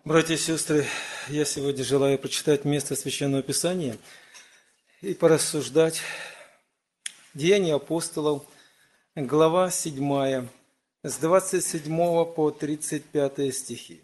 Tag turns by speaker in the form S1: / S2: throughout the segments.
S1: Братья и сестры, я сегодня желаю прочитать место Священного Писания и порассуждать. Деяния апостолов, глава 7, с 27 по 35 стихи.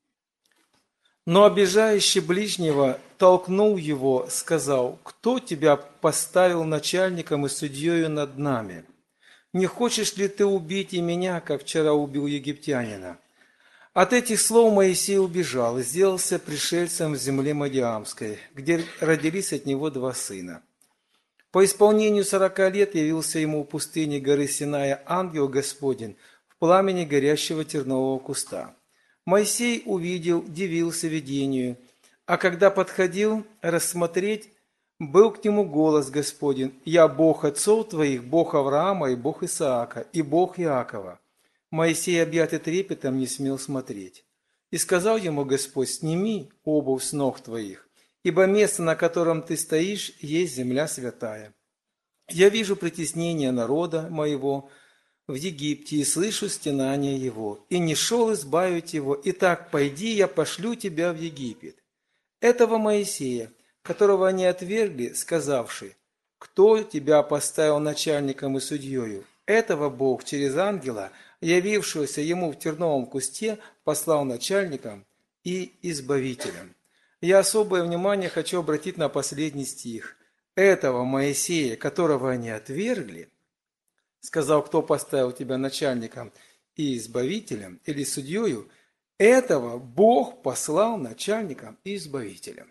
S1: «Но обижающий ближнего толкнул его, сказал: „Кто тебя поставил начальником и судьею над нами? Не хочешь ли ты убить и меня, как вчера убил египтянина?“ От этих слов Моисей убежал и сделался пришельцем в земле Мадиамской, где родились от него два сына. По исполнению 40 лет явился ему в пустыне горы Синая ангел Господень в пламени горящего тернового куста. Моисей увидел, дивился видению, а когда подходил рассмотреть, был к нему голос Господень: «Я Бог отцов твоих, Бог Авраама и Бог Исаака, и Бог Иакова». Моисей, объятый трепетом, не смел смотреть. И сказал ему Господь: «Сними обувь с ног твоих, ибо место, на котором ты стоишь, есть земля святая. Я вижу притеснение народа моего в Египте и слышу стенание его, и не шел избавить его. Итак, пойди, я пошлю тебя в Египет». Этого Моисея, которого они отвергли, сказавши: «Кто тебя поставил начальником и судьею?» Этого Бог через ангела, явившегося ему в терновом кусте, послал начальником и избавителем. Я особое внимание хочу обратить на последний стих. Этого Моисея, которого они отвергли, сказал: «Кто поставил тебя начальником и избавителем или судьею?» Этого Бог послал начальником и избавителем.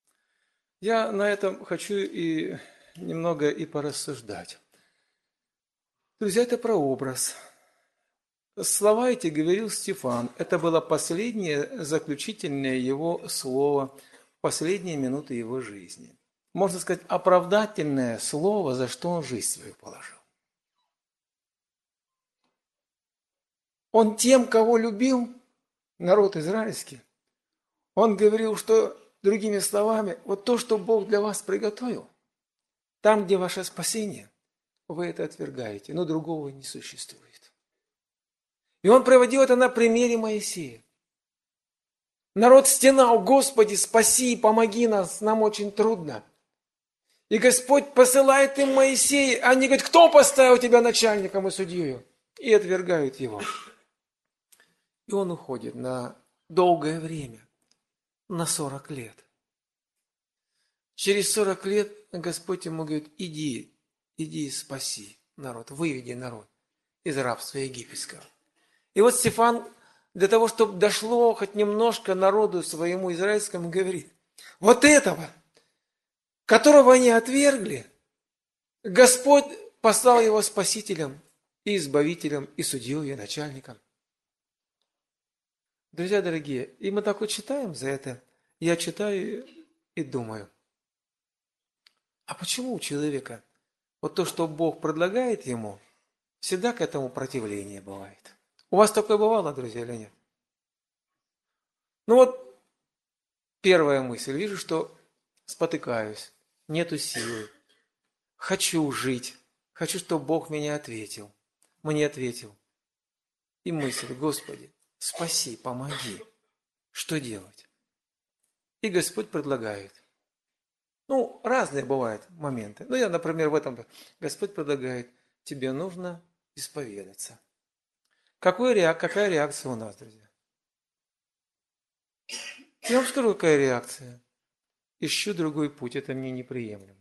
S1: Я на этом хочу и немного и порассуждать. Друзья, это прообраз. Слова эти говорил Стефан. Это было последнее, заключительное его слово, последние минуты его жизни. Можно сказать, оправдательное слово, за что он жизнь свою положил. Он тем, кого любил, народ израильский, он говорил, что, другими словами, вот то, что Бог для вас приготовил, там, где ваше спасение, вы это отвергаете, но другого не существует. И он проводил это на примере Моисея. Народ стенал: «Господи, спаси, помоги нас, нам очень трудно». И Господь посылает им Моисея, они говорят: «Кто поставил тебя начальником и судьею?» И отвергают его. И он уходит на долгое время, на 40 лет. Через 40 лет Господь ему говорит: иди и спаси народ, выведи народ из рабства египетского. И вот Стефан, для того, чтобы дошло хоть немножко народу своему израильскому, говорит: вот этого, которого они отвергли, Господь послал его спасителем и избавителем, и судьей, и начальником. Друзья дорогие, и мы так вот читаем за это. Я читаю и думаю, а почему у человека вот то, что Бог предлагает ему, всегда к этому противление бывает? У вас такое бывало, друзья, или нет? Ну вот, первая мысль. Вижу, что спотыкаюсь, нету силы. Хочу жить, хочу, чтобы Бог меня ответил. Мне ответил. И мысль: Господи, спаси, помоги. Что делать? И Господь предлагает. Ну, разные бывают моменты. Ну, я, например, в этом. Господь предлагает: тебе нужно исповедаться. Какая реакция у нас, друзья? Я вам скажу, какая реакция. Ищу другой путь, это мне неприемлемо.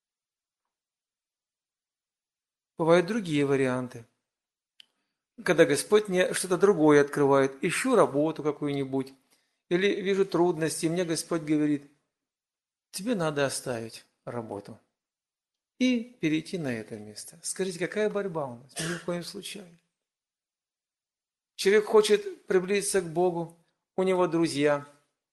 S1: Бывают другие варианты. Когда Господь мне что-то другое открывает, ищу работу какую-нибудь, или вижу трудности, и мне Господь говорит: тебе надо оставить работу и перейти на это место. Скажите, какая борьба у нас? Ни в коем случае. Человек хочет приблизиться к Богу, у него друзья,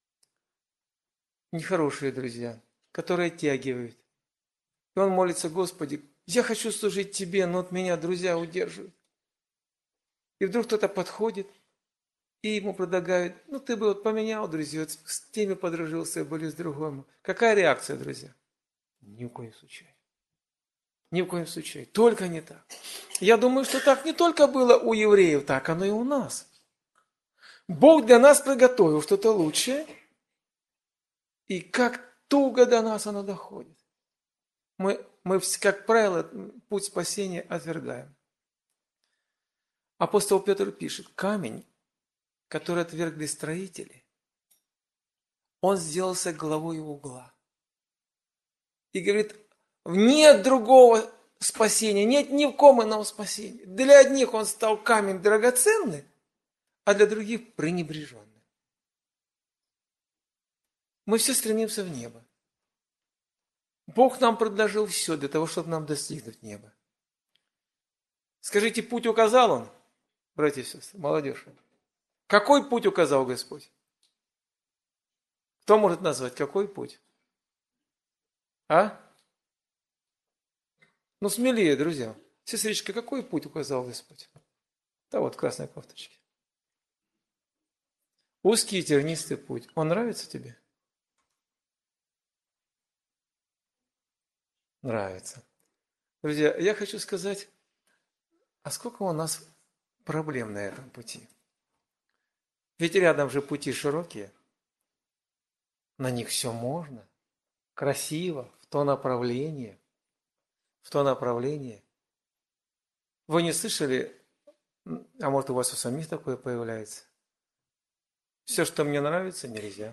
S1: нехорошие друзья, которые оттягивают. И он молится: Господи, я хочу служить Тебе, но от меня друзья удерживают. И вдруг кто-то подходит, и ему предлагают: ну ты бы вот поменял друзей, вот с теми подружился, были с другими. Какая реакция, друзья? Ни в коем случае. Ни в коем случае. Только не так. Я думаю, что так не только было у евреев, так оно и у нас. Бог для нас приготовил что-то лучшее, и как туго до нас оно доходит. Мы, как правило, путь спасения отвергаем. Апостол Петр пишет, камень, который отвергли строители, он сделался главой угла. И говорит, нет другого спасения, нет ни в ком ином спасения. Для одних он стал камень драгоценный, а для других пренебреженный. Мы все стремимся в небо. Бог нам предложил все для того, чтобы нам достигнуть неба. Скажите, путь указал Он, братья и сестры, молодежь? Какой путь указал Господь? Кто может назвать, какой путь? А? Ну, смелее, друзья. Сестричка, какой путь указал Господь? Да вот, красной кофточке. Узкий и тернистый путь. Он нравится тебе? Нравится. Друзья, я хочу сказать, а сколько у нас проблем на этом пути? Ведь рядом же пути широкие. На них все можно. Красиво, в то направление. В то направление. Вы не слышали, а может у вас у самих такое появляется? Все, что мне нравится, нельзя.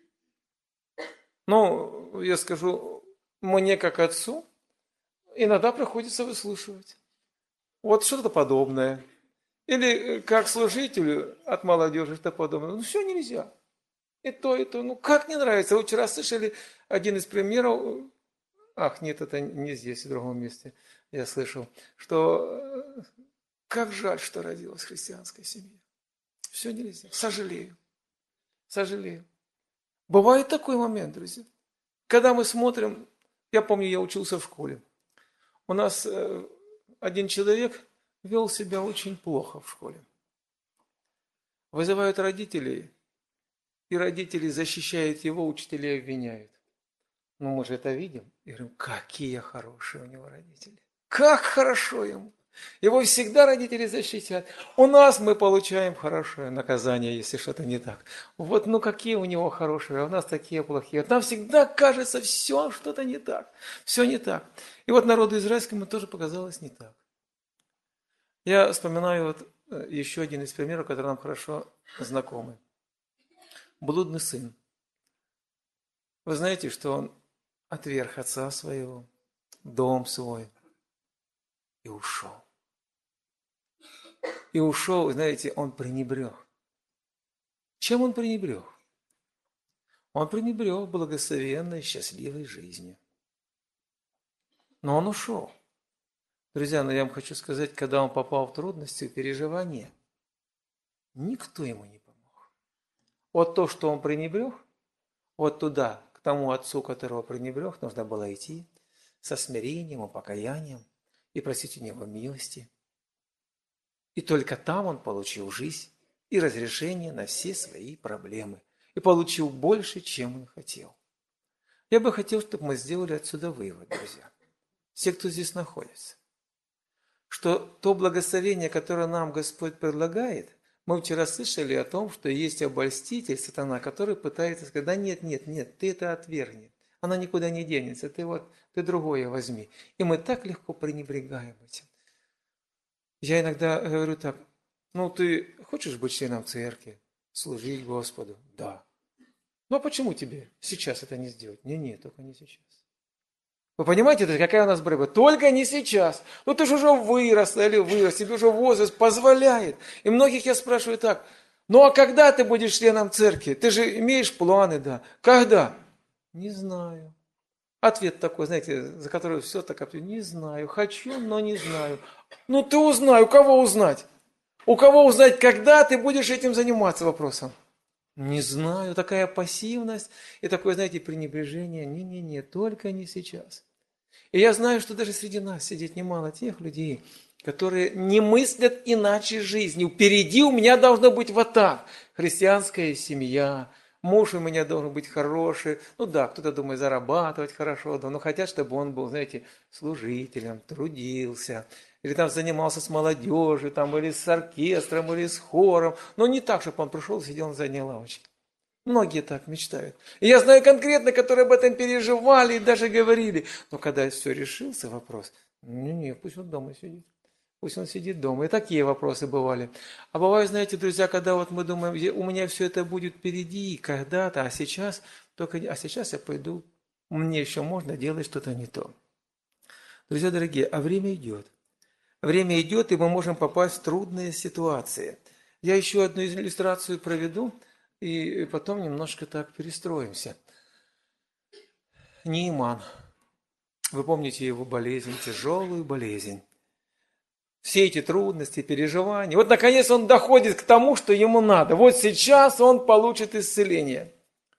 S1: Ну, я скажу, мне как отцу иногда приходится выслушивать. Вот что-то подобное. Или как служителю от молодежи что-то подобное. Ну, все нельзя. И то, и то. Ну, как не нравится? Вы вчера слышали один из примеров. Ах, нет, это не здесь, в другом месте. Я слышал, что как жаль, что родилась христианская семья. Все нельзя. Сожалею. Сожалею. Бывает такой момент, друзья. Когда мы смотрим, я помню, я учился в школе. У нас один человек вел себя очень плохо в школе. Вызывают родителей, и родители защищают его, учителя обвиняют. Ну, мы же это видим. И говорим, какие хорошие у него родители. Как хорошо ему. Его всегда родители защитят. У нас мы получаем хорошее наказание, если что-то не так. Вот, ну какие у него хорошие, а у нас такие плохие. Нам всегда кажется, все что-то не так. Все не так. И вот народу израильскому тоже показалось не так. Я вспоминаю вот еще один из примеров, который нам хорошо знакомый. Блудный сын. Вы знаете, что он отверг отца своего, дом свой и ушел. И ушел, знаете, он пренебрег. Чем он пренебрег? Он пренебрег благословенной, счастливой жизнью. Но он ушел. Друзья, но я вам хочу сказать, когда он попал в трудности, в переживания, никто ему не помог. Вот то, что он пренебрег, вот туда, к тому отцу, которого пренебрег, нужно было идти со смирением и покаянием и просить у него милости. И только там он получил жизнь и разрешение на все свои проблемы. И получил больше, чем он хотел. Я бы хотел, чтобы мы сделали отсюда вывод, друзья. Все, кто здесь находится. Что то благословение, которое нам Господь предлагает, мы вчера слышали о том, что есть обольститель, сатана, который пытается сказать, да нет, ты это отвергни. Она никуда не денется, ты другое возьми. И мы так легко пренебрегаем этим. Я иногда говорю так, ну ты хочешь быть членом церкви, служить Господу? Да. Ну а почему тебе сейчас это не сделать? Не, только не сейчас. Вы понимаете, какая у нас борьба? Только не сейчас. Ну ты же уже вырос, тебе уже возраст позволяет. И многих я спрашиваю так, ну а когда ты будешь членом церкви? Ты же имеешь планы, да. Когда? Не знаю. Ответ такой, знаете, за который все так, не знаю, хочу, но не знаю. Ну ты узнай, у кого узнать? У кого узнать, когда ты будешь этим заниматься вопросом? Не знаю, такая пассивность и такое, знаете, пренебрежение. Не, только не сейчас. И я знаю, что даже среди нас сидит немало тех людей, которые не мыслят иначе жизни. Впереди у меня должно быть вот так. Христианская семья, муж у меня должен быть хороший. Ну да, кто-то думает зарабатывать хорошо, но хотят, чтобы он был, знаете, служителем, трудился, или там занимался с молодежью, там, или с оркестром, или с хором. Но не так, чтобы он пришел и сидел на задней лавочке. Многие так мечтают. И я знаю конкретно, которые об этом переживали и даже говорили. Но когда все решился вопрос, не, пусть он дома сидит. Пусть он сидит дома. И такие вопросы бывали. А бывает, знаете, друзья, когда вот мы думаем, у меня все это будет впереди, когда-то, а сейчас я пойду, мне еще можно делать что-то не то. Друзья дорогие, а время идет. Время идет, и мы можем попасть в трудные ситуации. Я еще одну иллюстрацию проведу, и потом немножко так перестроимся. Нейман. Вы помните его болезнь, тяжелую болезнь. Все эти трудности, переживания. Вот наконец он доходит к тому, что ему надо. Вот сейчас он получит исцеление.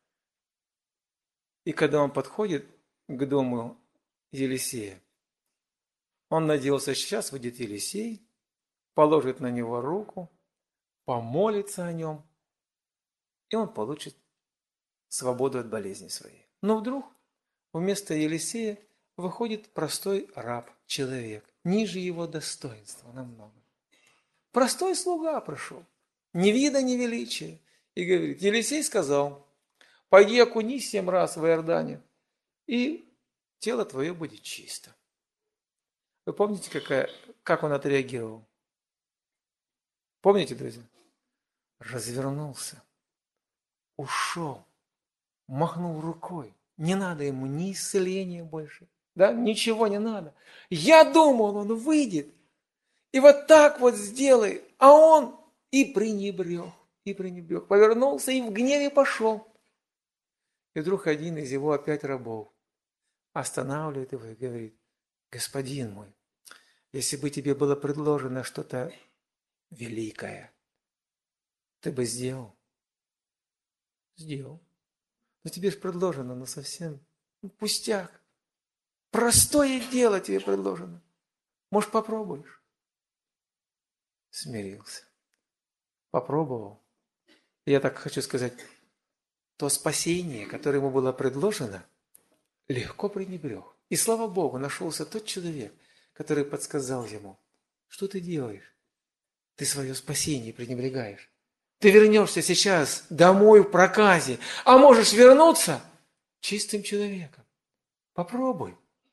S1: И когда он подходит к дому Елисея, он надеялся, сейчас выйдет Елисей, положит на него руку, помолится о нем, и он получит свободу от болезни своей. Но вдруг вместо Елисея выходит простой раб, человек, ниже его достоинства намного. Простой слуга пришел, ни вида, ни величия. И говорит, Елисей сказал, пойди окунись 7 раз в Иордане, и тело твое будет чисто. Вы помните, как он отреагировал? Помните, друзья? Развернулся, ушел, махнул рукой. Не надо ему ни исцеления больше, да? Ничего не надо. Я думал, он выйдет и вот так вот сделает, а он и пренебрег. Повернулся и в гневе пошел. И вдруг один из его опять рабов останавливает его и говорит, господин мой, если бы тебе было предложено что-то великое, ты бы сделал? Сделал. Но тебе же предложено, совсем пустяк. Простое дело тебе предложено. Может, попробуешь? Смирился. Попробовал. Я так хочу сказать, то спасение, которое ему было предложено, легко пренебрег. И слава Богу, нашелся тот человек, который подсказал ему, что ты делаешь? Ты свое спасение пренебрегаешь. Ты вернешься сейчас домой в проказе, а можешь вернуться чистым человеком. Попробуй.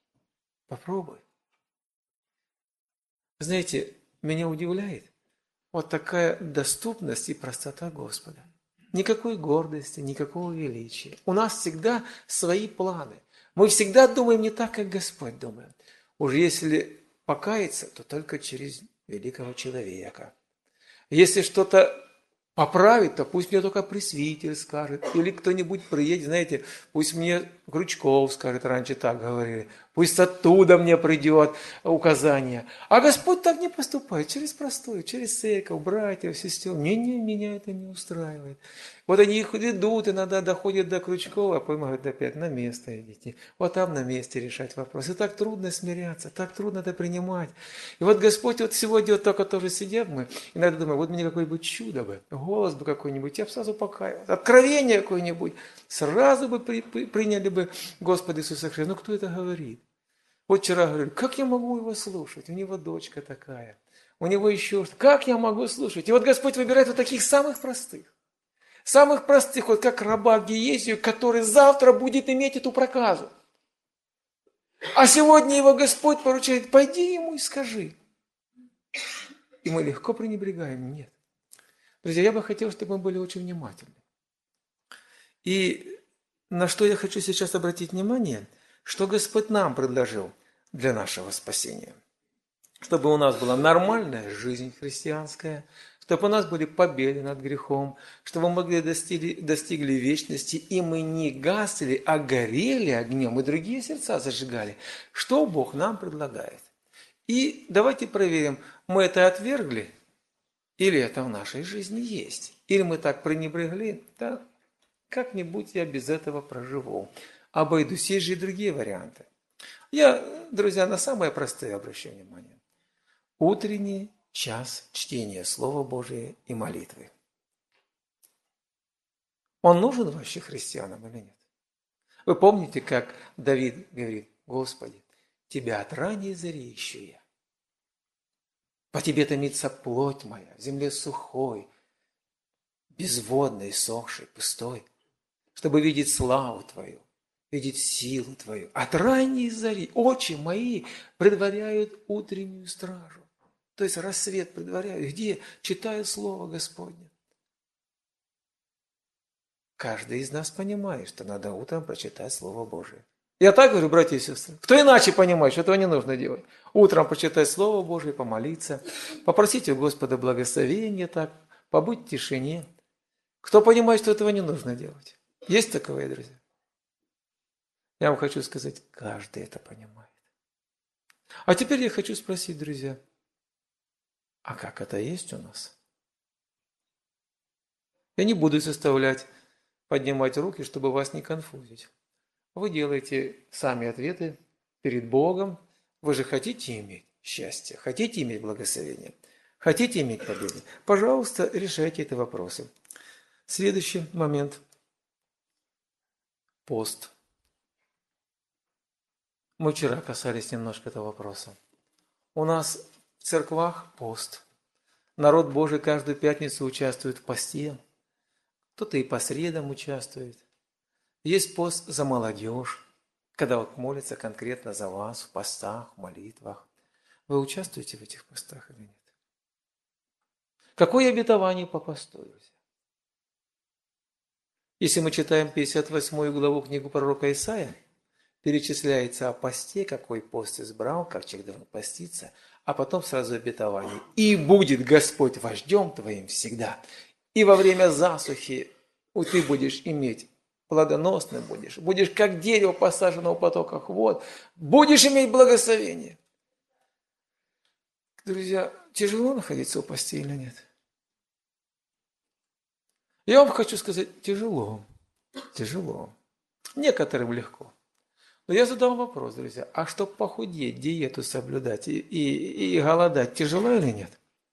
S1: Знаете, меня удивляет вот такая доступность и простота Господа. Никакой гордости, никакого величия. У нас всегда свои планы. Мы всегда думаем не так, как Господь думает. Уж если покаяться, то только через великого человека. Если что-то поправить, то пусть мне только пресвитер скажет, или кто-нибудь приедет, знаете, пусть мне Крючков скажет, раньше так говорили, пусть оттуда мне придет указание. А Господь так не поступает, через простое, через церковь, братьев, сестер. Меня это не устраивает. Вот они их ведут, иногда доходят до Крючкова, а потом говорят, опять на место идите. Вот там на месте решать вопрос. И так трудно смиряться, так трудно это принимать. И вот Господь вот сегодня вот только тоже сидят мы, иногда думаем, вот мне какое-нибудь чудо бы, голос бы какой-нибудь, я бы сразу покаялся, откровение какое-нибудь, сразу бы приняли бы Господа Иисуса Христа. Ну кто это говорит? Вот вчера говорили, как я могу его слушать? У него дочка такая, у него еще что-то. Как я могу слушать? И вот Господь выбирает вот таких самых простых, вот как раба Гиезию, который завтра будет иметь эту проказу. А сегодня его Господь поручает, пойди ему и скажи. И мы легко пренебрегаем. Нет. Друзья, я бы хотел, чтобы мы были очень внимательны. И на что я хочу сейчас обратить внимание, что Господь нам предложил для нашего спасения. Чтобы у нас была нормальная жизнь христианская, чтобы у нас были победы над грехом, чтобы мы могли достигли вечности, и мы не гасли, а горели огнем, и другие сердца зажигали. Что Бог нам предлагает? И давайте проверим, мы это отвергли, или это в нашей жизни есть. Или мы так пренебрегли, да, как-нибудь я без этого проживу. Обойдусь, есть же и другие варианты. Я, друзья, на самые простые обращаю внимание. Утренний час чтения Слова Божия и молитвы. Он нужен вообще христианам или нет? Вы помните, как Давид говорит, Господи, Тебя от ранней зари ищу я. По тебе томится плоть моя, в земле сухой, безводной, сохшей, пустой, чтобы видеть славу Твою, видеть силу Твою. От ранней зари очи мои предваряют утреннюю стражу. То есть рассвет предваряют. Где? Читаю Слово Господне. Каждый из нас понимает, что надо утром прочитать Слово Божие. Я так говорю, братья и сестры. Кто иначе понимает, что этого не нужно делать? Утром почитать Слово Божие, помолиться, попросить у Господа благословения, так, побыть в тишине. Кто понимает, что этого не нужно делать? Есть таковые, друзья? Я вам хочу сказать, каждый это понимает. А теперь я хочу спросить, друзья, а как это есть у нас? Я не буду заставлять поднимать руки, чтобы вас не конфузить. Вы делаете сами ответы перед Богом. Вы же хотите иметь счастье, хотите иметь благословение, хотите иметь победу. Пожалуйста, решайте эти вопросы. Следующий момент. Пост. Мы вчера касались немножко этого вопроса. У нас в церквах пост. Народ Божий каждую пятницу участвует в посте. Кто-то и по средам участвует. Есть пост за молодежь, когда вот молятся конкретно за вас в постах, в молитвах. Вы участвуете в этих постах или нет? Какое обетование по посту, друзья? Если мы читаем 58 главу книгу пророка Исаия, перечисляется о посте, какой пост избрал, как человек должен поститься, а потом сразу обетование. «И будет Господь вождем твоим всегда, и во время засухи ты будешь иметь плодоносным будешь как дерево, посаженное в потоках вод, будешь иметь благословение». Друзья, тяжело находиться в посте или нет? Я вам хочу сказать, тяжело. Некоторым легко. Но я задам вопрос, друзья, а чтобы похудеть, диету соблюдать и голодать, тяжело или нет?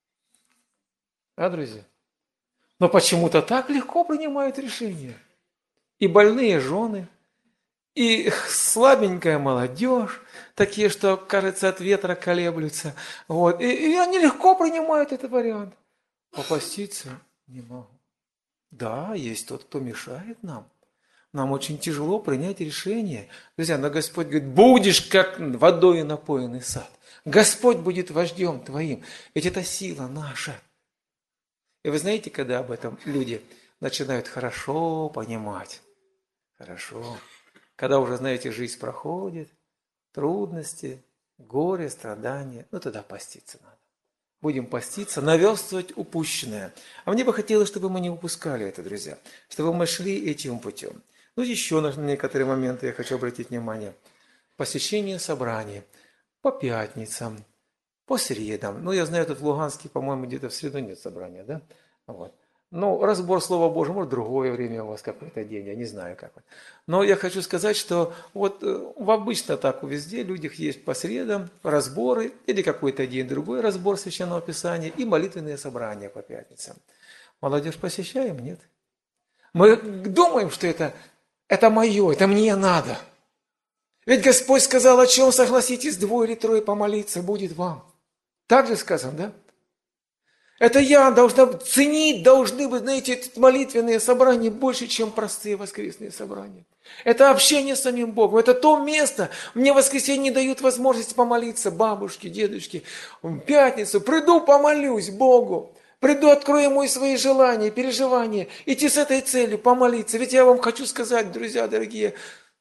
S1: А, друзья? Но почему-то так легко принимают решения. И больные жены, и слабенькая молодежь, такие, что, кажется, от ветра колеблются. Вот. И они легко принимают этот вариант. Попаститься не могу. Да, есть тот, кто мешает нам. Нам очень тяжело принять решение. Друзья, но Господь говорит, будешь как водой напоенный сад. Господь будет вождем твоим. Ведь это сила наша. И вы знаете, когда об этом люди начинают хорошо понимать, хорошо, когда уже, знаете, жизнь проходит, трудности, горе, страдания, тогда поститься надо. Будем поститься, наверстывать упущенное. А мне бы хотелось, чтобы мы не упускали это, друзья, чтобы мы шли этим путем. Еще на некоторые моменты я хочу обратить внимание. Посещение собраний по пятницам, по средам. Я знаю, тут в Луганске, по-моему, где-то в среду нет собрания, да? Вот. Разбор Слова Божьего, может, другое время у вас какой-то день, я не знаю как. Но я хочу сказать, что обычно так везде людях есть по средам разборы или какой-то день другой разбор Священного Писания и молитвенные собрания по пятницам. Молодежь посещаем? Нет. Мы думаем, что это мое, это мне надо. Ведь Господь сказал, о чем согласитесь 2 или 3 помолиться, будет вам. Так же сказано, да? Это я должна ценить, должны быть, знаете, эти молитвенные собрания больше, чем простые воскресные собрания. Это общение с самим Богом. Это то место, мне в воскресенье дают возможность помолиться бабушке, дедушке. В пятницу приду, помолюсь Богу. Приду, открою ему свои желания, переживания. Идти с этой целью, помолиться. Ведь я вам хочу сказать, друзья дорогие,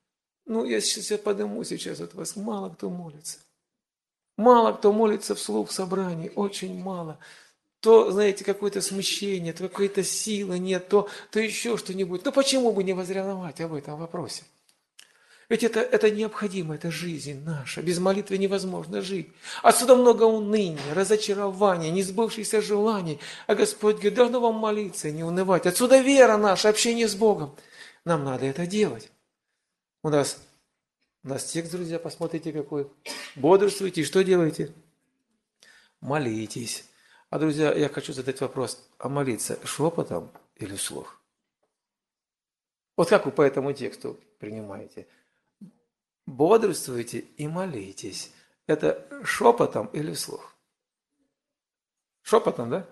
S1: я подниму сейчас от вас, мало кто молится. Мало кто молится вслух в собрании, очень мало. То, знаете, какое-то смущение, то какой-то силы нет, то еще что-нибудь. Почему бы не возревновать об этом вопросе? Ведь это необходимо, это жизнь наша. Без молитвы невозможно жить. Отсюда много уныния, разочарования, несбывшихся желаний. А Господь говорит, должно вам молиться и не унывать. Отсюда вера наша, общение с Богом. Нам надо это делать. У нас текст, друзья, посмотрите какой. Бодрствуйте, и что делаете? Молитесь. А, друзья, я хочу задать вопрос, а молиться шепотом или вслух? Вот как вы по этому тексту принимаете? Бодрствуйте и молитесь. Это шепотом или вслух? Шепотом, да?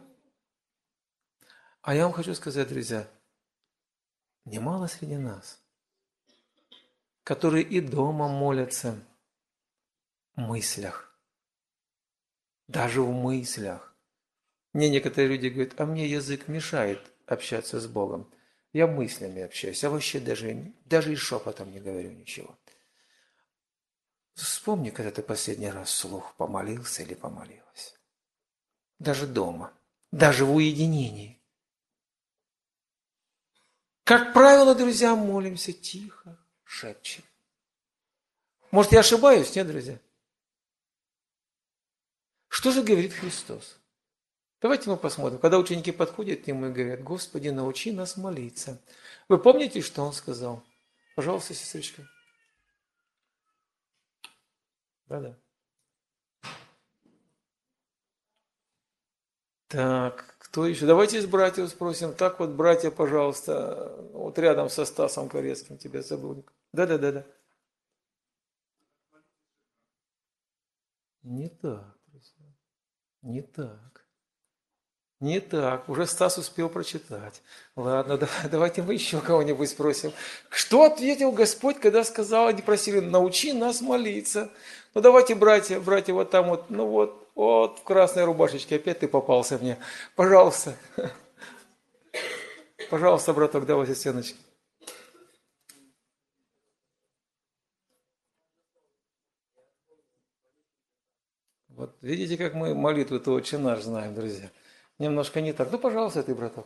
S1: А я вам хочу сказать, друзья, немало среди нас, которые и дома молятся в мыслях, даже в мыслях. Мне некоторые люди говорят, а мне язык мешает общаться с Богом. Я мыслями общаюсь, а вообще даже и шепотом не говорю ничего. Вспомни, когда ты последний раз вслух помолился или помолилась. Даже дома, даже в уединении. Как правило, друзья, молимся тихо, шепчем. Может, я ошибаюсь, нет, друзья? Что же говорит Христос? Давайте мы посмотрим. Когда ученики подходят к Нему и говорят, Господи, научи нас молиться. Вы помните, что Он сказал? Пожалуйста, сестричка. Да-да. Так, кто еще? Давайте из братьев спросим. Так вот, братья, пожалуйста, вот рядом со Стасом Корецким, тебя забыл. Да-да-да-да. Не так, друзья. Не так. Не так. Уже Стас успел прочитать. Ладно, давайте мы еще кого-нибудь спросим. Что ответил Господь, когда сказал, они просили, научи нас молиться. Ну давайте, братья, вот там вот, ну вот в красной рубашечке, опять ты попался мне. Пожалуйста. Пожалуйста, браток, давай за стеночки. Вот видите, как мы молитву-то «Отче наш» знаем, друзья. Немножко не так. Ну, пожалуйста, ты, браток.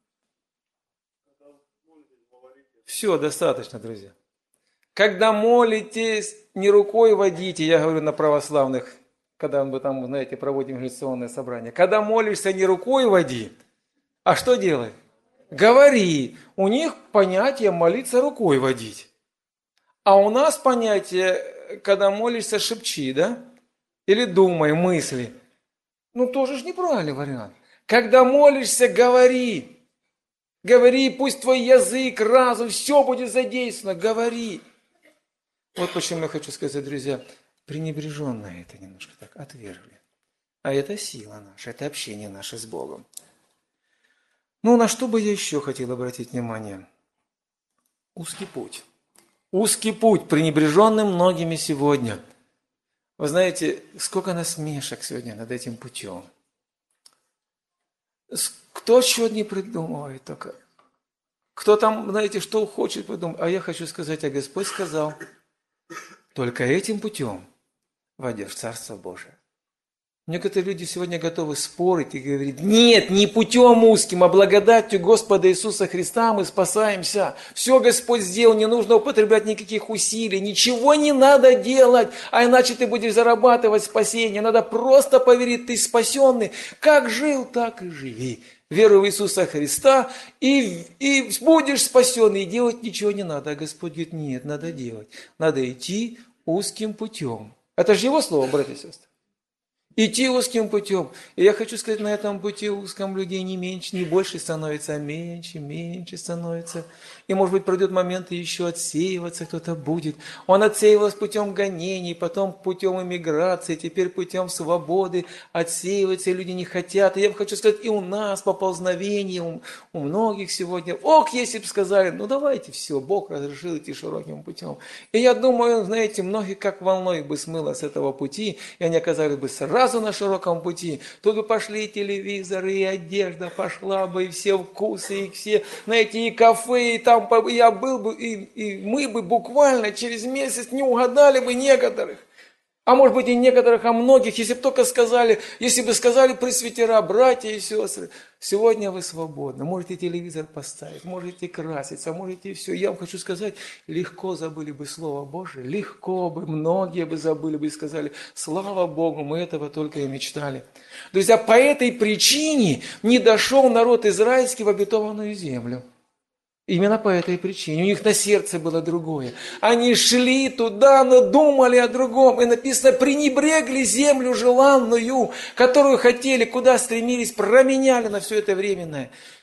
S1: Все, достаточно, друзья. Когда молитесь, не рукой водите, я говорю на православных, когда мы там, знаете, проводим революционное собрание. Когда молишься, не рукой води, а что делай? Говори. У них понятие молиться рукой водить. А у нас понятие, когда молишься, шепчи, да? Или думай, мысли. Ну, тоже же неправильный вариант. Когда молишься, говори. Говори, пусть твой язык, разум, все будет задействовано. Говори. Вот почему я хочу сказать, друзья, пренебреженное это немножко так отвергли. А это сила наша, это общение наше с Богом. Ну, на что бы я еще хотел обратить внимание? Узкий путь. Узкий путь, пренебреженный многими сегодня. Вы знаете, сколько насмешек сегодня над этим путем. Кто что не придумывает только. Кто там, знаете, что хочет придумать. А я хочу сказать, а Господь сказал, только этим путем войдешь в Царство Божие. Некоторые люди сегодня готовы спорить и говорить, нет, не путем узким, а благодатью Господа Иисуса Христа мы спасаемся. Все Господь сделал, не нужно употреблять никаких усилий, ничего не надо делать, а иначе ты будешь зарабатывать спасение. Надо просто поверить, ты спасенный. Как жил, так и живи. Веруй в Иисуса Христа и будешь спасенный, и делать ничего не надо. А Господь говорит, нет, надо делать. Надо идти узким путем. Это же Его слово, братья и сестры. Идти узким путем. И я хочу сказать, на этом пути узком людей не меньше, не больше становится, а меньше становится. И, может быть, пройдет момент, и еще отсеиваться кто-то будет. Он отсеивался путем гонений, потом путем эмиграции, теперь путем свободы. Отсеиваться, и люди не хотят. И я хочу сказать, и у нас поползновение, у многих сегодня. Ох, если бы сказали, ну давайте все, Бог разрешил идти широким путем. И я думаю, знаете, многих как волной бы смыло с этого пути, и они оказались бы сразу на широком пути. Тут бы пошли и телевизоры, и одежда пошла бы, и все вкусы, и все, знаете, и кафе, и там я был бы, и мы бы буквально через месяц не угадали бы некоторых. А может быть и некоторых, а многих, если бы только сказали, если бы сказали пресвитера, братья и сестры, сегодня вы свободны, можете телевизор поставить, можете краситься, можете все. Я вам хочу сказать, легко забыли бы Слово Божие, легко бы, многие бы забыли бы и сказали, слава Богу, мы этого только и мечтали. Друзья, по этой причине не дошел народ израильский в обетованную землю. Именно по этой причине. У них на сердце было другое. Они шли туда, но думали о другом. И написано, пренебрегли землю желанную, которую хотели, куда стремились, променяли на все это временное.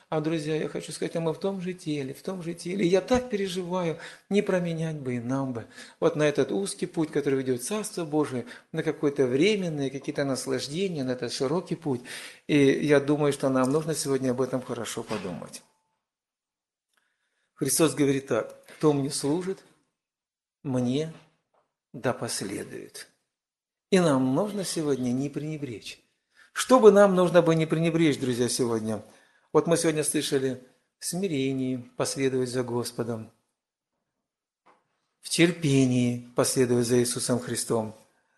S1: А, друзья, я хочу сказать, мы в том же теле, в том же теле. Я так переживаю, не променять бы и нам бы. Вот на этот узкий путь, который ведет в Царство Божие, на какое-то временное, какие-то наслаждения, на этот широкий путь. И я думаю, что нам нужно сегодня об этом хорошо подумать. Христос говорит так: кто мне служит, мне да последует. И нам нужно сегодня не пренебречь. Что бы нам нужно бы не пренебречь, друзья, сегодня? Вот мы сегодня слышали в смирении последовать за Господом, в терпении последовать за Иисусом Христом,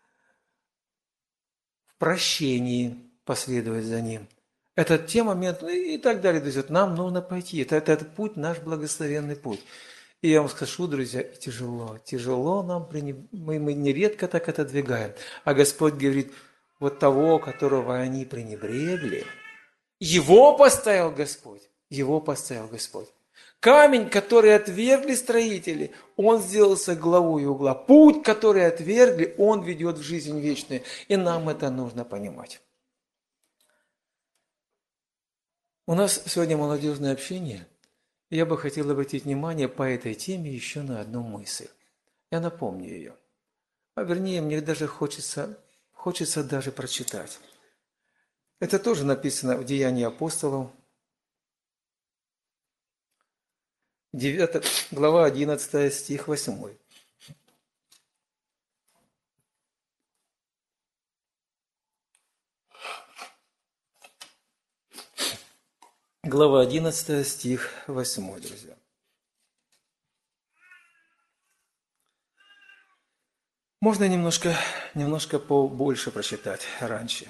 S1: в прощении последовать за Ним. Это те моменты, и так далее, друзья. Нам нужно пойти. Это путь, наш благословенный путь. И я вам скажу, друзья, тяжело нам, мы нередко так отодвигаем. А Господь говорит, вот того, которого они пренебрегли, его поставил Господь. Его поставил Господь. Камень, который отвергли строители, он сделался главой угла. Путь, который отвергли, он ведет в жизнь вечную. И нам это нужно понимать. У нас сегодня молодежное общение. Я бы хотел обратить внимание по этой теме еще на одну мысль. Я напомню ее. А вернее, мне даже хочется даже прочитать. Это тоже написано в Деянии апостолов, 9 глава 11 стих 8. Глава 11 стих 8, друзья. Можно немножко побольше прочитать раньше.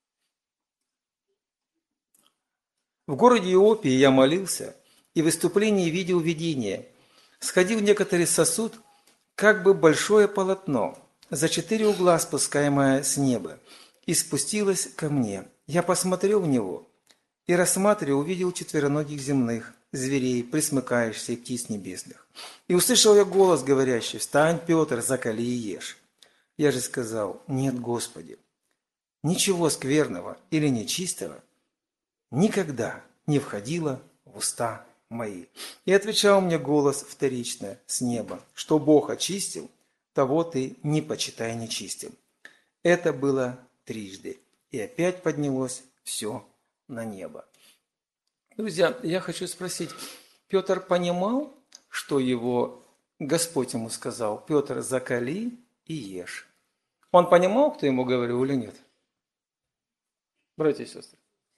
S1: В городе Иопии я молился, и в выступлении видел видение. Сходил некоторый сосуд, как бы большое полотно, за 4 угла спускаемое с неба, и спустилось ко мне. Я посмотрел в него, и, рассматривая, увидел четвероногих земных зверей, присмыкающихся и птиц небесных. И услышал я голос, говорящий: «Встань, Петр, закали и ешь». Я же сказал: «Нет, Господи, ничего скверного или нечистого никогда не входило в уста мои». И отвечал мне голос вторично с неба: «Что Бог очистил, того ты не почитай нечистым». Это было трижды, и опять поднялось все на небо. Друзья, я хочу спросить, Петр понимал, что Господь ему сказал: «Петр, закали и ешь»? Он понимал, кто ему говорил, или нет? Братья и сестры.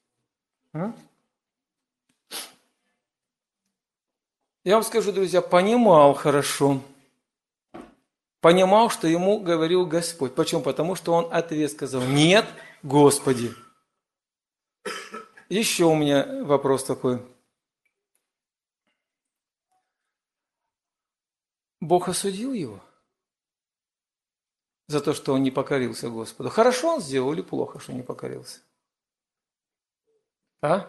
S1: Я вам скажу, друзья, понимал хорошо. Понимал, что ему говорил Господь. Почему? Потому что он ответ сказал: «Нет, Господи». Еще у меня вопрос такой. Бог осудил его за то, что он не покорился Господу? Хорошо он сделал или плохо, что не покорился? А?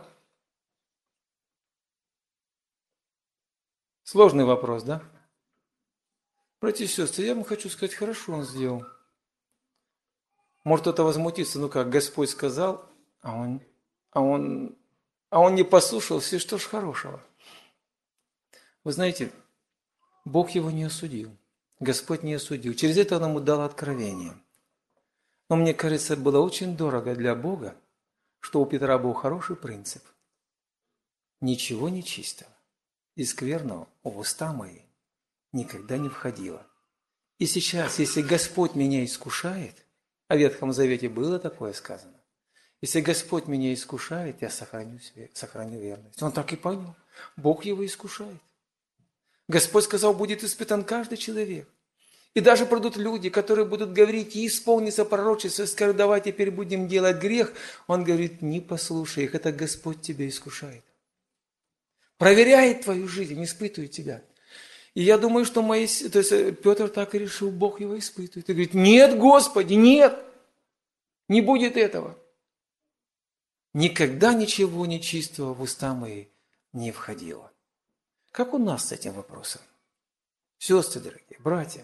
S1: Сложный вопрос, да? Братья и сестры, я вам хочу сказать, хорошо он сделал. Может кто-то возмутиться, ну как, Господь сказал, а он не послушался, и что ж хорошего? Вы знаете, Бог его не осудил, Господь не осудил. Через это он ему дал откровение. Но мне кажется, было очень дорого для Бога, что у Петра был хороший принцип. Ничего нечистого и скверного в уста мои никогда не входило. И сейчас, если Господь меня искушает, а в Ветхом Завете было такое сказано, если Господь меня искушает, я сохраню верность. Он так и понял. Бог его искушает. Господь сказал, будет испытан каждый человек. И даже придут люди, которые будут говорить, и исполнится пророчество, и скажут: давай теперь будем делать грех. Он говорит: не послушай их, это Господь тебя искушает. Проверяет твою жизнь, испытывает тебя. И я думаю, что Петр так и решил, Бог его испытывает. И говорит: нет, Господи, нет, не будет этого. Никогда ничего нечистого в уста мои не входило. Как у нас с этим вопросом? Сестры дорогие, братья,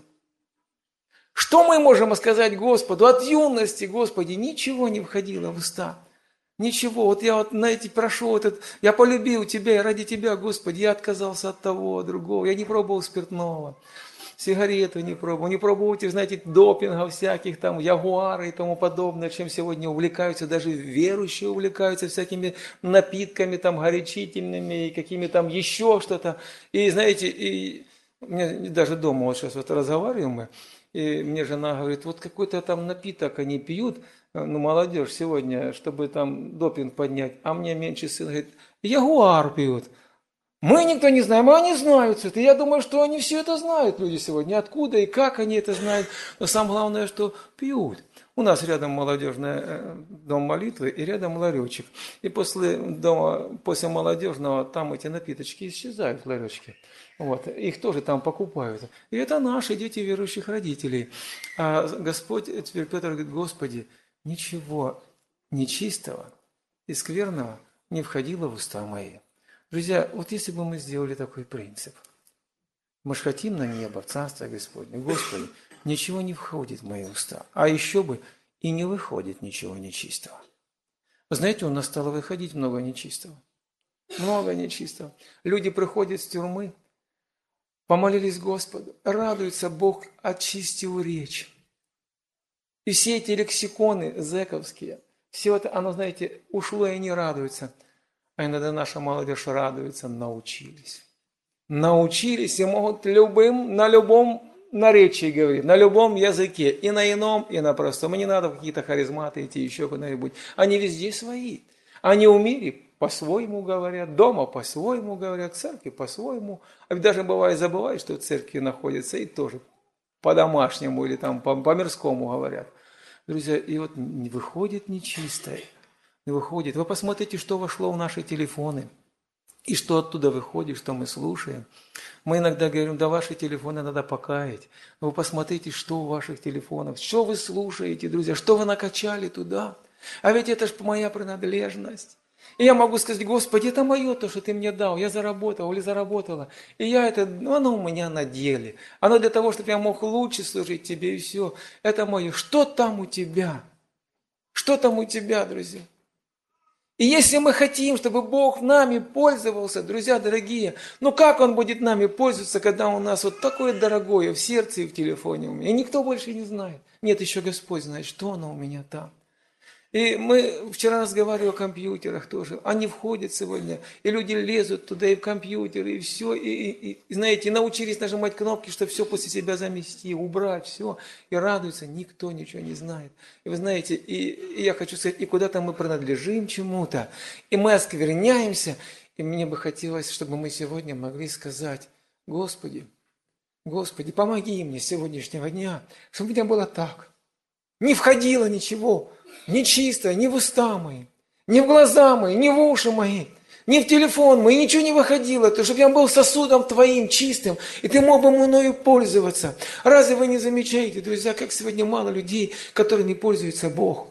S1: что мы можем сказать Господу? От юности, Господи, ничего не входило в уста. Ничего, вот я вот, знаете, прошел этот, я полюбил Тебя, и ради Тебя, Господи, я отказался от того, от другого, я не пробовал спиртного, сигарету не пробовал этих, знаете, допингов всяких, там, ягуары и тому подобное, чем сегодня увлекаются, даже верующие увлекаются всякими напитками, там, горячительными, и какими там еще что-то. И, знаете, и мне даже дома вот сейчас вот разговариваем мы, и мне жена говорит, вот какой-то там напиток они пьют, ну, молодежь сегодня, чтобы там допинг поднять, а мне меньше сын говорит, ягуар пьют. Мы никто не знаем, а они знают это. Я думаю, что они все это знают, люди сегодня. Откуда и как они это знают. Но самое главное, что пьют. У нас рядом молодежный дом молитвы и рядом ларечек. И после дома, после молодежного, там эти напиточки исчезают в ларечке. Вот, их тоже там покупают. И это наши дети верующих родителей. А Господь, теперь Петр говорит, Господи, ничего нечистого и скверного не входило в уста мои. Друзья, вот если бы мы сделали такой принцип, мы же хотим на небо, в Царство Господне, Господи, ничего не входит в мои уста, а еще бы и не выходит ничего нечистого. Вы знаете, у нас стало выходить много нечистого. Много нечистого. Люди приходят с тюрьмы, помолились Господу, радуется, Бог очистил речь. И все эти лексиконы зэковские, все это, оно, знаете, ушло, и они радуются. А иногда наша молодежь радуется, научились. Научились и могут на любом наречии говорить, на любом языке, и на ином, и на простом. И не надо в какие-то харизматы идти, еще куда-нибудь. Они везде свои. Они в мире по-своему говорят, дома по-своему говорят, в церкви по-своему. А ведь даже бывает забывают, что в церкви находятся, и тоже по-домашнему или там по-мирскому говорят. Друзья, и вот выходит нечистое. И выходит. Вы посмотрите, что вошло в наши телефоны. И что оттуда выходит, что мы слушаем. Мы иногда говорим, да ваши телефоны надо покаять. Но вы посмотрите, что у ваших телефонов. Что вы слушаете, друзья, что вы накачали туда. А ведь это же моя принадлежность. И я могу сказать, Господи, это мое то, что Ты мне дал. Я заработал или заработала. И я это, оно у меня на деле. Оно для того, чтобы я мог лучше служить Тебе, и все. Это мое. Что там у Тебя? Что там у Тебя, друзья? И если мы хотим, чтобы Бог нами пользовался, друзья дорогие, ну как Он будет нами пользоваться, когда у нас вот такое дорогое в сердце и в телефоне у меня, и никто больше не знает. Нет, еще Господь знает, что оно у меня там. И мы вчера разговаривали о компьютерах тоже. Они входят сегодня, и люди лезут туда и в компьютер, и все. И знаете, научились нажимать кнопки, чтобы все после себя замести, убрать, все. И радуются, никто ничего не знает. И вы знаете, и я хочу сказать, и куда-то мы принадлежим чему-то, и мы оскверняемся. И мне бы хотелось, чтобы мы сегодня могли сказать, Господи, Господи, помоги мне с сегодняшнего дня, чтобы у меня было так. Не входило ничего нечистое ни в уста мои, ни в глаза мои, ни в уши мои, ни в телефон мой, ничего не выходило, то чтобы я был сосудом Твоим чистым, и Ты мог бы мною пользоваться. Разве вы не замечаете, друзья, как сегодня мало людей, которые не пользуются Богом?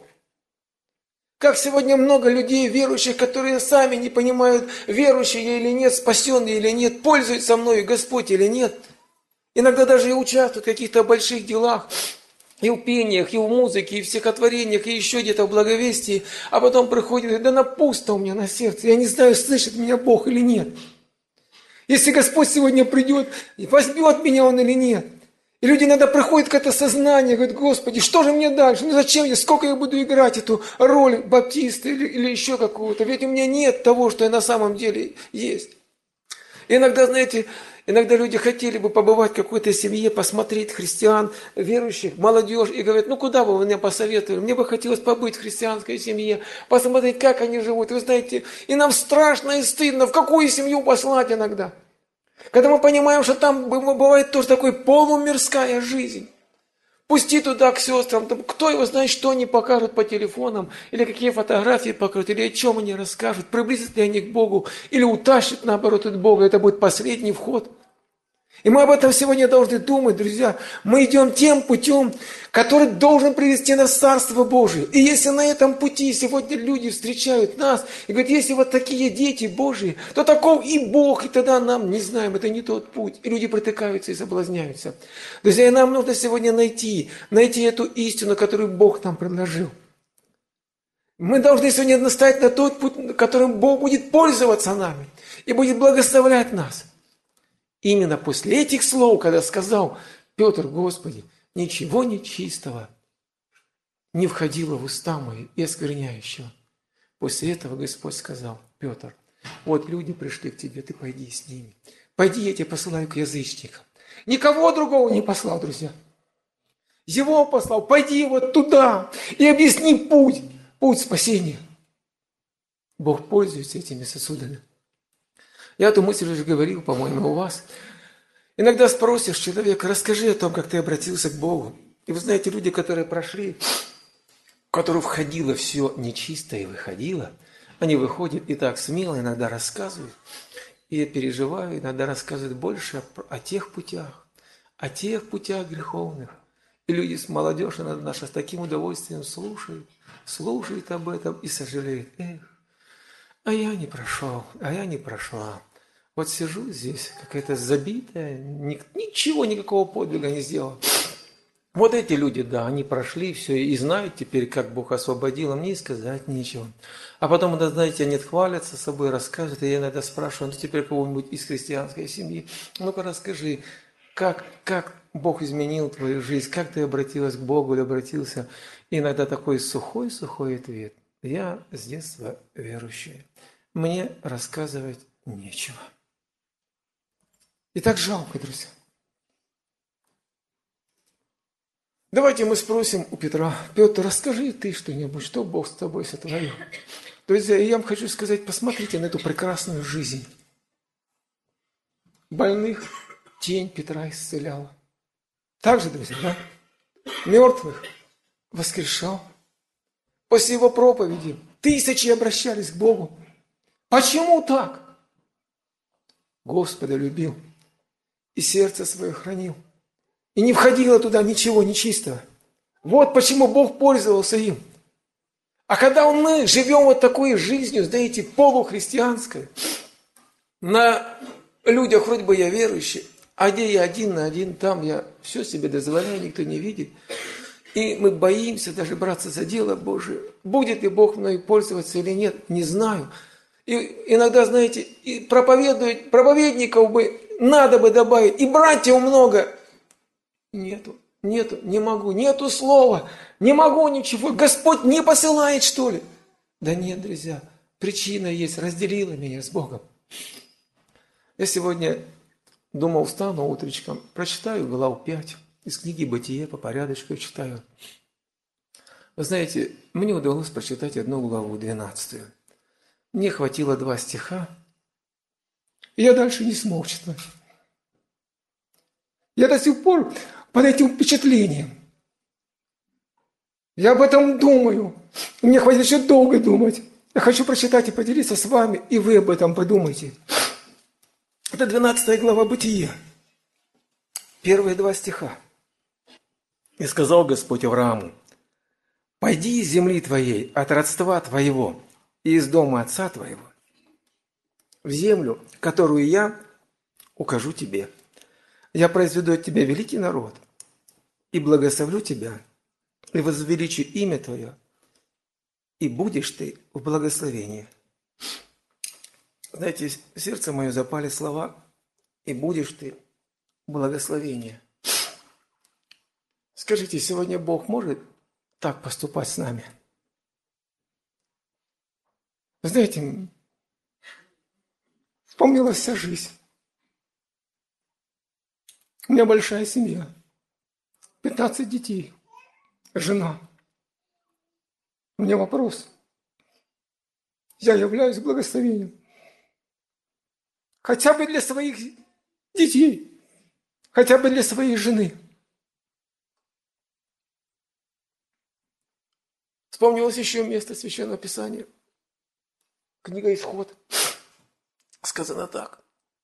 S1: Как сегодня много людей, верующих, которые сами не понимают, верующие я или нет, спасенные или нет, пользуются мною Господь или нет. Иногда даже и участвуют в каких-то больших делах, и в пениях, и в музыке, и в стихотворениях, и еще где-то в благовестии, а потом приходит и говорит, да на пусто у меня на сердце, я не знаю, слышит меня Бог или нет. Если Господь сегодня придет, возьмет меня Он или нет. И люди иногда приходят к это сознание, говорят, Господи, что же мне дальше? Ну зачем я, сколько я буду играть эту роль баптиста или еще какую-то? Ведь у меня нет того, что я на самом деле есть. И иногда, знаете, иногда люди хотели бы побывать в какой-то семье, посмотреть христиан, верующих, молодежь, и говорят, ну куда бы вы меня посоветовали? Мне бы хотелось побыть в христианской семье, посмотреть, как они живут. Вы знаете, и нам страшно и стыдно, в какую семью послать иногда. Когда мы понимаем, что там бывает тоже такой полумирская жизнь. Пусти туда к сестрам, кто его знает, что они покажут по телефонам, или какие фотографии покажут, или о чем они расскажут, приблизят ли они к Богу, или утащат наоборот от Бога, это будет последний вход. И мы об этом сегодня должны думать, друзья. Мы идем тем путем, который должен привести нас в Царство Божие. И если на этом пути сегодня люди встречают нас и говорят, если вот такие дети Божьи, то таков и Бог, и тогда нам, не знаем, это не тот путь. И люди протыкаются и соблазняются. Друзья, нам нужно сегодня найти эту истину, которую Бог нам предложил.
S2: Мы должны сегодня настоять на тот путь, которым Бог будет пользоваться нами и будет благословлять нас. Именно после этих слов, когда сказал Петр: Господи, ничего нечистого не входило в уста мои и оскверняющего. После этого Господь сказал: Петр, вот люди пришли к тебе, ты пойди с ними. Пойди, я тебя посылаю к язычникам. Никого другого не послал, друзья. Его послал. Пойди вот туда и объясни путь спасения. Бог пользуется этими сосудами. Я эту мысль уже говорил, по-моему, у вас. Иногда спросишь человека: расскажи о том, как ты обратился к Богу. И вы знаете, люди, которые прошли, в которые входило все нечистое и выходило, они выходят и так смело иногда рассказывают. И я переживаю, иногда рассказывают больше о тех путях греховных. И люди, молодежь иногда наша, с таким удовольствием слушает об этом и сожалеет. А я не прошел, а я не прошла. Вот сижу здесь, какая-то забитая, ничего, никакого подвига не сделал. Вот эти люди, да, они прошли все и знают теперь, как Бог освободил, а мне и сказать нечего. А потом, да, знаете, они хвалятся собой, рассказывают, и я иногда спрашиваю: ну теперь кого-нибудь из христианской семьи, ну-ка расскажи, как Бог изменил твою жизнь, как ты обратилась к Богу или обратился. И иногда такой сухой ответ: я с детства верующая, мне рассказывать нечего. И так жалко, друзья. Давайте мы спросим у Петра: Петр, расскажи ты что-нибудь, что Бог с тобой сотворил. Друзья, я вам хочу сказать, посмотрите на эту прекрасную жизнь. Больных тень Петра исцеляла. Так же, друзья, да? Мертвых воскрешал. После его проповеди тысячи обращались к Богу. Почему так? Господа любил и сердце свое хранил. И не входило туда ничего нечистого. Вот почему Бог пользовался им. А когда мы живем вот такой жизнью, знаете, полухристианской, на людях вроде бы я верующий, а где я один на один, там я все себе дозволяю, никто не видит. И мы боимся даже браться за дело Божие. Будет ли Бог мной пользоваться или нет, не знаю. И иногда, знаете, и проповедников бы надо бы добавить, и братьев много. Нету, не могу, нету слова, не могу ничего. Господь не посылает, что ли? Да нет, друзья, причина есть, разделила меня с Богом. Я сегодня думал, встану утречком, прочитаю главу 5 из книги «Бытие», по порядочку читаю. Вы знаете, мне удалось прочитать одну главу, 12. Мне хватило 2 стиха, и я дальше не смог читать. Я до сих пор под этим впечатлением. Я об этом думаю. Мне хватит еще долго думать. Я хочу прочитать и поделиться с вами, и вы об этом подумайте. Это 12 глава Бытия. Первые 2 стиха. «И сказал Господь Аврааму: пойди из земли твоей, от родства твоего и из дома отца твоего, в землю, которую я укажу тебе. Я произведу от тебя великий народ, и благословлю тебя, и возвеличу имя твое, и будешь ты в благословении». Знаете, в сердце мое запали слова: «И будешь ты в благословении». Скажите, сегодня Бог может так поступать с нами? Вы знаете, вспомнилась вся жизнь. У меня большая семья, 15 детей, жена. У меня вопрос. Я являюсь благословением. Хотя бы для своих детей, хотя бы для своей жены. Вспомнилось еще место Священного Писания. Книга Исход. Сказано так: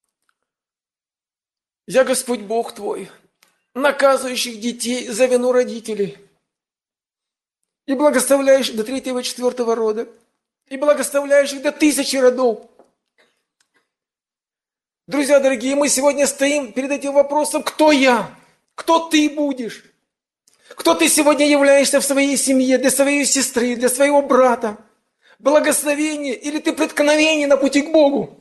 S2: «Я Господь Бог твой, наказывающих детей за вину родителей, и благословляющих до 3-го и 4-го рода, и благословляющих до 1000 родов». Друзья дорогие, мы сегодня стоим перед этим вопросом: кто я? Кто ты будешь? Кто ты сегодня являешься в своей семье, для своей сестры, для своего брата? благословение или ты преткновение на пути к Богу.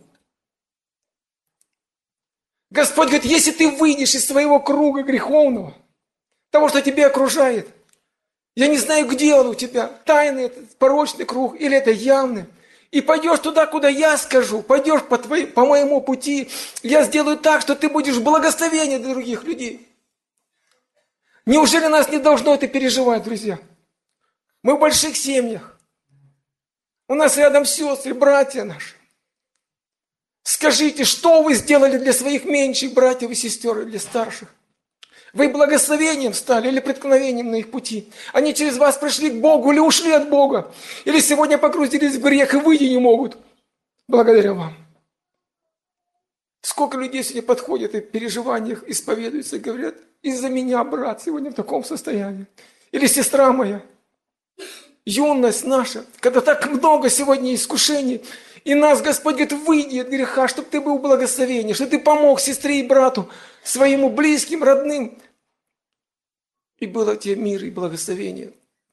S2: Господь говорит, если ты выйдешь из своего круга греховного, того, что тебя окружает, я не знаю, где он у тебя, тайный этот порочный круг или это явный, и пойдешь туда, куда я скажу, пойдешь по моему пути, я сделаю так, что ты будешь благословение для других людей. Неужели нас не должно это переживать, друзья? Мы в больших семьях. У нас рядом сестры, братья наши. Скажите, что вы сделали для своих меньших братьев и сестер, или для старших? Вы благословением стали или преткновением на их пути? Они через вас пришли к Богу или ушли от Бога? Или сегодня погрузились в грех и выйти не могут? Благодаря вам. Сколько людей сегодня подходят и в переживаниях исповедуются и говорят, из-за меня брат сегодня в таком состоянии. Или сестра моя. Юность наша, когда так много сегодня искушений, и нас Господь говорит, выйди от греха, чтобы ты был в благословении, чтобы ты помог сестре и брату, своему близким, родным, и было тебе мир и благословение.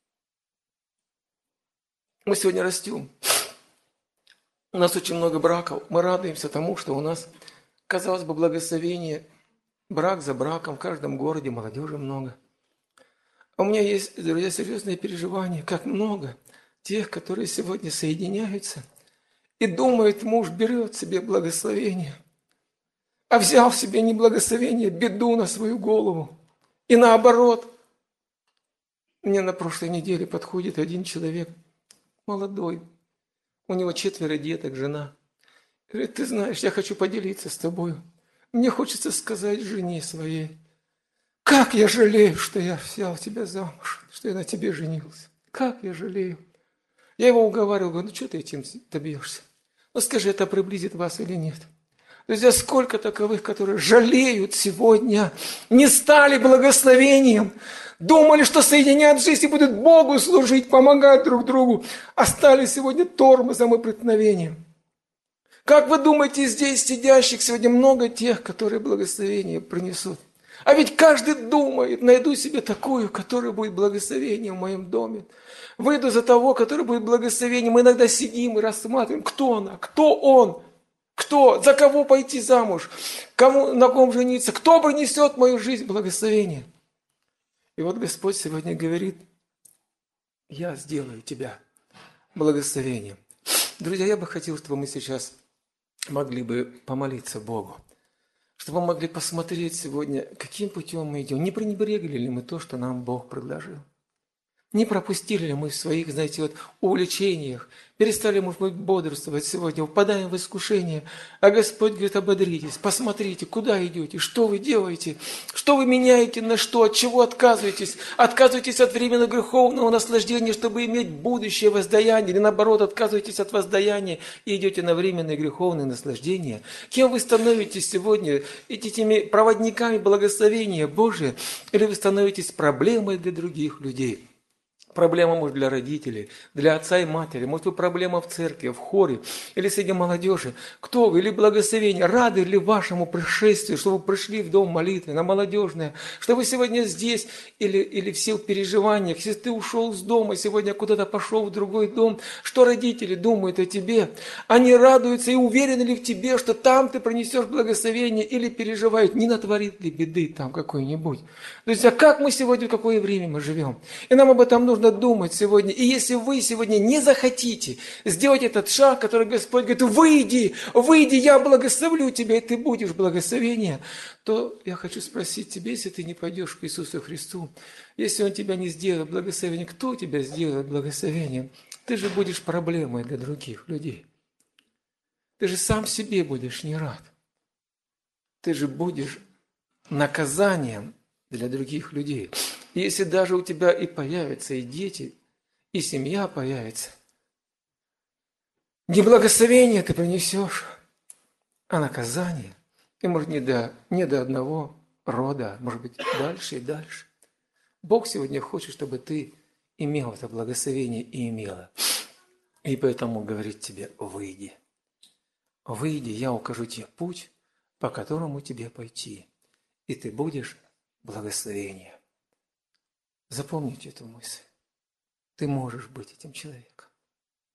S2: Мы сегодня растем. У нас очень много браков. Мы радуемся тому, что у нас, казалось бы, благословение, брак за браком, в каждом городе молодежи много. А у меня есть, друзья, серьезные переживания, как много тех, которые сегодня соединяются и думают, муж берет себе благословение, а взял себе не благословение, беду на свою голову. И наоборот. Мне на прошлой неделе подходит один человек, молодой, у него 4 деток, жена. Говорит, ты знаешь, я хочу поделиться с тобой. Мне хочется сказать жене своей, как я жалею, что я взял тебя замуж, что я на тебе женился. Как я жалею. Я его уговаривал, говорю, ну что ты этим добьешься? Ну скажи, это приблизит вас или нет? Друзья, сколько таковых, которые жалеют сегодня, не стали благословением, думали, что соединят жизнь и будут Богу служить, помогать друг другу, а стали сегодня тормозом и преткновением. Как вы думаете, здесь сидящих сегодня много тех, которые благословение принесут? А ведь каждый думает, найду себе такую, которая будет благословением в моем доме. Выйду за того, который будет благословением. Мы иногда сидим и рассматриваем, кто она, кто он. Кто? За кого пойти замуж? Кому, на ком жениться? Кто принесет в мою жизнь благословение? И вот Господь сегодня говорит, я сделаю тебя благословением. Друзья, я бы хотел, чтобы мы сейчас могли бы помолиться Богу. Чтобы мы могли посмотреть сегодня, каким путем мы идем. Не пренебрегли ли мы то, что нам Бог предложил? Не пропустили ли мы в своих, знаете, вот увлечениях, перестали, может быть, бодрствовать сегодня, упадаем в искушение, а Господь говорит, ободритесь, посмотрите, куда идете, что вы делаете, что вы меняете на что, от чего отказываетесь, отказываетесь от временного греховного наслаждения, чтобы иметь будущее воздаяние, или наоборот, отказываетесь от воздаяния и идете на временное греховное наслаждение. Кем вы становитесь сегодня, этими проводниками благословения Божия, или вы становитесь проблемой для других людей? Проблема, может, для родителей, для отца и матери. Может, вы проблема в церкви, в хоре или среди молодежи. Кто вы? Или благословение. Рады ли вашему пришествию, что вы пришли в дом молитвы, на молодежное, что вы сегодня здесь или в сил переживаниях, если ты ушел с дома, сегодня куда-то пошел в другой дом, что родители думают о тебе? Они радуются и уверены ли в тебе, что там ты принесешь благословение или переживают, не натворит ли беды там какой-нибудь. Друзья, как мы сегодня, в какое время мы живем? И нам об этом нужно думать сегодня. И если вы сегодня не захотите сделать этот шаг, который Господь говорит, выйди, я благословлю тебя, и ты будешь благословение, то я хочу спросить тебя, если ты не пойдешь к Иисусу Христу, если Он тебя не сделает благословением, кто тебя сделает благословением? Ты же будешь проблемой для других людей. Ты же сам себе будешь не рад. Ты же будешь наказанием для других людей. И если даже у тебя и появятся и дети, и семья появится, не благословение ты принесешь, а наказание. И может не до одного рода, может быть дальше и дальше. Бог сегодня хочет, чтобы ты имел это благословение и имела. И поэтому говорит тебе, выйди. Выйди, я укажу тебе путь, по которому тебе пойти. И ты будешь благословением. Запомните эту мысль. Ты можешь быть этим человеком.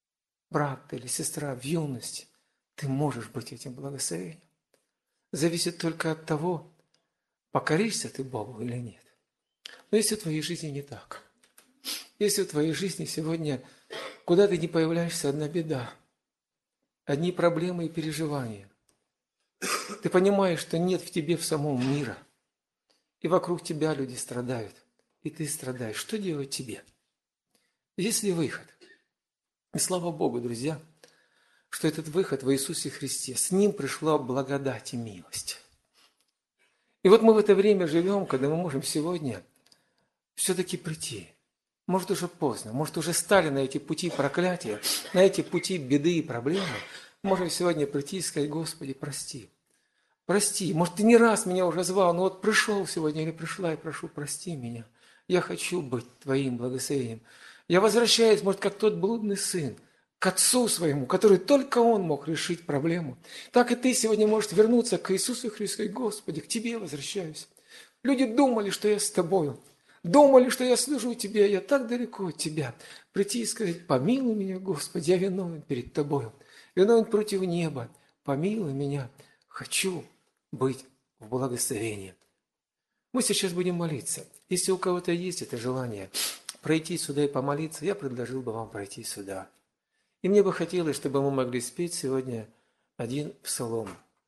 S2: брат или сестра в юности, ты можешь быть этим благословением. Зависит только от того, покоришься ты Богу или нет. Но если в твоей жизни не так, если в твоей жизни сегодня, куда ты не появляешься, одна беда, одни проблемы и переживания, ты понимаешь, что нет в тебе в самом мира, и вокруг тебя люди страдают, и ты страдаешь, что делать тебе? Есть ли выход? И слава Богу, друзья, что этот выход в Иисусе Христе, с Ним пришла благодать и милость. И вот мы в это время живем, когда мы можем сегодня все-таки прийти. Может, уже поздно, может, уже стали на эти пути проклятия, на эти пути беды и проблемы. Можем сегодня прийти и сказать: Господи, прости. Прости. Может, ты не раз меня уже звал, но вот пришел сегодня или пришла и прошу, прости меня. Я хочу быть Твоим благословением. Я возвращаюсь, может, как тот блудный сын, к отцу своему, который только он мог решить проблему. Так и ты сегодня можешь вернуться к Иисусу Христу и сказать: Господи, к Тебе возвращаюсь. Люди думали, что я с Тобою. Думали, что я служу Тебе, я так далеко от Тебя. Прийти и сказать: помилуй меня, Господи, я виновен перед Тобою. Виновен против неба. Помилуй меня. Хочу быть в благословении. Мы сейчас будем молиться. Если у кого-то есть это желание пройти сюда и помолиться, я предложил бы вам пройти сюда. И мне бы хотелось, чтобы мы могли спеть сегодня один псалом.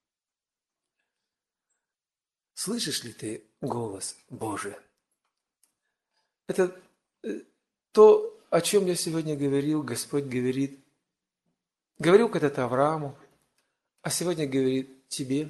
S2: Слышишь ли ты голос Божий? Это то, о чем я сегодня говорил, Господь говорит. Говорил когда-то Аврааму, а сегодня говорит тебе,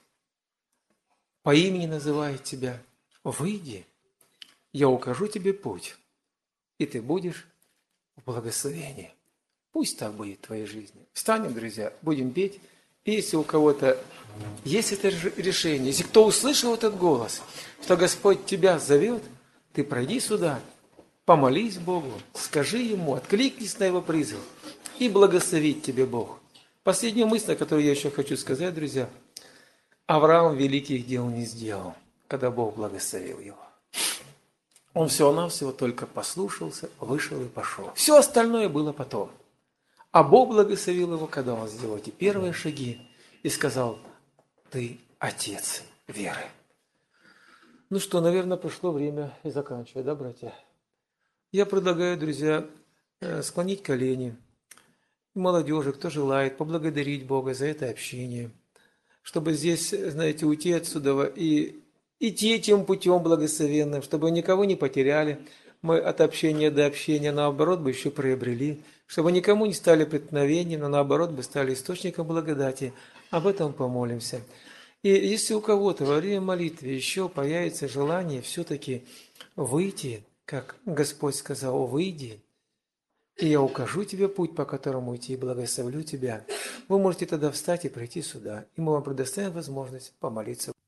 S2: по имени называет тебя: выйди, я укажу тебе путь, и ты будешь в благословении. Пусть так будет в твоей жизни. Встанем, друзья, будем петь. И если у кого-то есть это решение, если кто услышал этот голос, что Господь тебя зовет, ты пройди сюда, помолись Богу, скажи Ему, откликнись на Его призыв, и благословит тебе Бог. Последнюю мысль, которую я еще хочу сказать, друзья: Авраам великих дел не сделал, когда Бог благословил его. Он всего-навсего только послушался, вышел и пошел. Все остальное было потом. А Бог благословил его, когда он сделал эти первые шаги и сказал: ты отец веры. Ну что, наверное, пришло время и заканчивать, да, братья? Я предлагаю, друзья, склонить колени. Молодежи, кто желает, поблагодарить Бога за это общение, чтобы здесь, знаете, уйти отсюда и идти этим путем благословенным, чтобы никого не потеряли мы от общения до общения, наоборот, бы еще приобрели, чтобы никому не стали преткновением, но наоборот бы стали источником благодати. Об этом помолимся. И если у кого-то во время молитвы еще появится желание все-таки выйти, как Господь сказал: выйди, и я укажу тебе путь, по которому идти, и благословлю тебя, вы можете тогда встать и прийти сюда, и мы вам предоставим возможность помолиться.